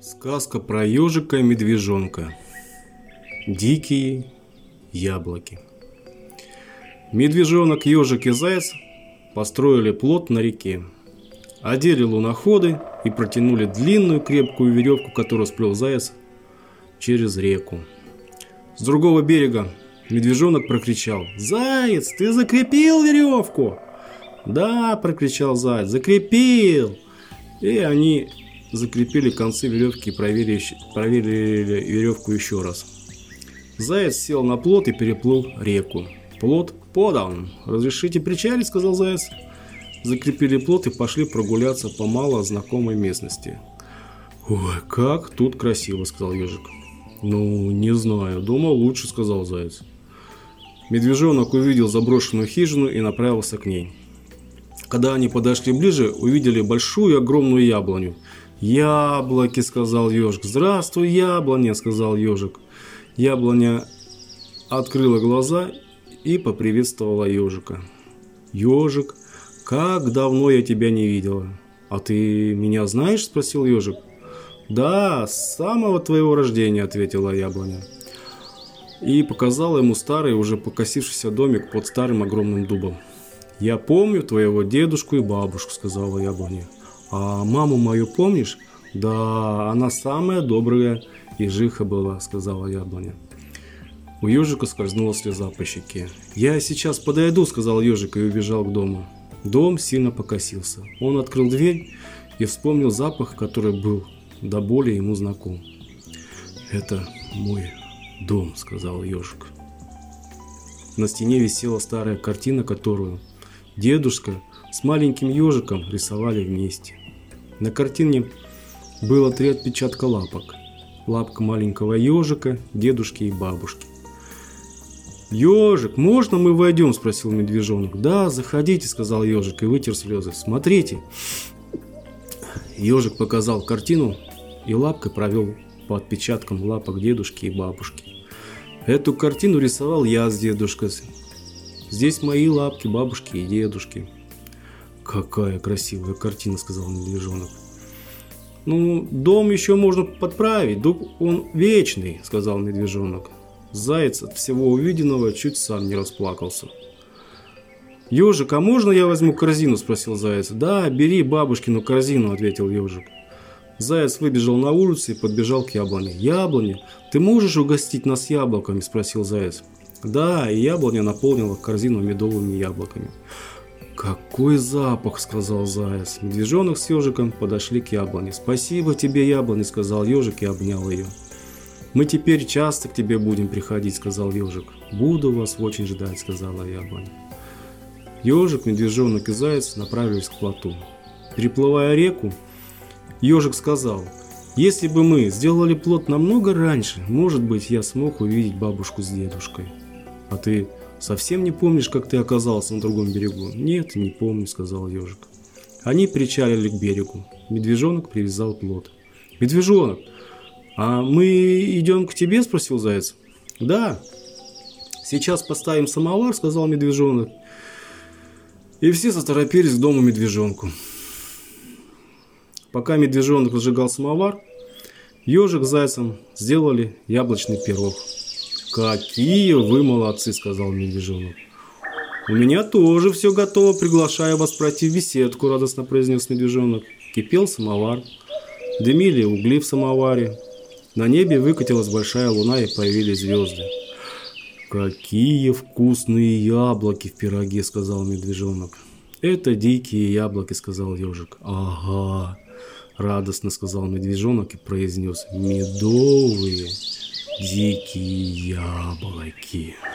Сказка про ежика и медвежонка. Дикие яблоки. Медвежонок, ежик и заяц построили плот на реке. Одели луноходы и протянули длинную крепкую веревку, которую сплел заяц через реку. С другого берега медвежонок прокричал: «Заяц, ты закрепил веревку?» «Да», — прокричал заяц, — «закрепил». И они закрепили концы веревки и проверили веревку еще раз. Заяц сел на плот и переплыл реку. «Плот подан. Разрешите причалить?» — сказал заяц. Закрепили плот и пошли прогуляться по мало знакомой местности. «Ой, как тут красиво!» — сказал ежик. «Ну, не знаю. Дома лучше», — сказал заяц. Медвежонок увидел заброшенную хижину и направился к ней. Когда они подошли ближе, увидели большую огромную яблоню. «Яблоки», — сказал ежик. «Здравствуй, яблоня», — сказал ежик. Яблоня открыла глаза и поприветствовала ежика. «Ежик, как давно я тебя не видела!» «А ты меня знаешь?» — спросил ежик. «Да, с самого твоего рождения», — ответила яблоня. И показала ему старый, уже покосившийся домик под старым огромным дубом. «Я помню твоего дедушку и бабушку», — сказала яблоня. «А маму мою помнишь?» «Да, она самая добрая ежиха была», — сказала яблоня. У ежика скользнула слеза по щеке. «Я сейчас подойду», — сказал ежик и убежал к дому. Дом сильно покосился. Он открыл дверь и вспомнил запах, который был до боли ему знаком. «Это мой дом», — сказал ежик. На стене висела старая картина, которую дедушка с маленьким ежиком рисовали вместе. На картине было 3 отпечатка лапок. Лапка маленького ежика, дедушки и бабушки. «Ежик, можно мы войдем?» — спросил медвежонок. «Да, заходите», — сказал ежик и вытер слезы. «Смотрите». Ежик показал картину и лапкой провел по отпечаткам лапок дедушки и бабушки. «Эту картину рисовал я с дедушкой. Здесь мои лапки, бабушки и дедушки». «Какая красивая картина», — сказал медвежонок. «Ну, дом еще можно подправить, дом он вечный», — сказал медвежонок. Заяц от всего увиденного чуть сам не расплакался. «Ежик, а можно я возьму корзину?» — спросил заяц. «Да, бери бабушкину корзину», — ответил ежик. Заяц выбежал на улицу и подбежал к яблоне. «Яблоня, ты можешь угостить нас яблоками?» — спросил заяц. Да, и яблоня наполнила корзину медовыми яблоками. «Какой запах!» — сказал заяц. Медвежонок с ежиком подошли к яблоне. «Спасибо тебе, яблоня!» — сказал ежик и обнял ее. «Мы теперь часто к тебе будем приходить», — сказал ежик. «Буду вас очень ждать», — сказала яблоня. Ежик, медвежонок и заяц направились к плоту. Переплывая реку, ежик сказал: «Если бы мы сделали плот намного раньше, может быть, я смог увидеть бабушку с дедушкой». «А ты совсем не помнишь, как ты оказался на другом берегу?» «Нет, не помню», — сказал ежик. Они причалили к берегу. Медвежонок привязал плот. «Медвежонок, а мы идем к тебе?» — спросил заяц. «Да, сейчас поставим самовар», — сказал медвежонок. И все заторопились к дому медвежонку. Пока медвежонок разжигал самовар, ежик с зайцем сделали яблочный пирог. «Какие вы молодцы!» — сказал медвежонок. «У меня тоже все готово, приглашаю вас пройти в беседку», — радостно произнес медвежонок. Кипел самовар, дымили угли в самоваре. На небе выкатилась большая луна и появились звезды. «Какие вкусные яблоки в пироге!» — сказал медвежонок. «Это дикие яблоки», — сказал ежик. «Ага!» — радостно сказал медвежонок и произнес: «Медовые дикие яблоки».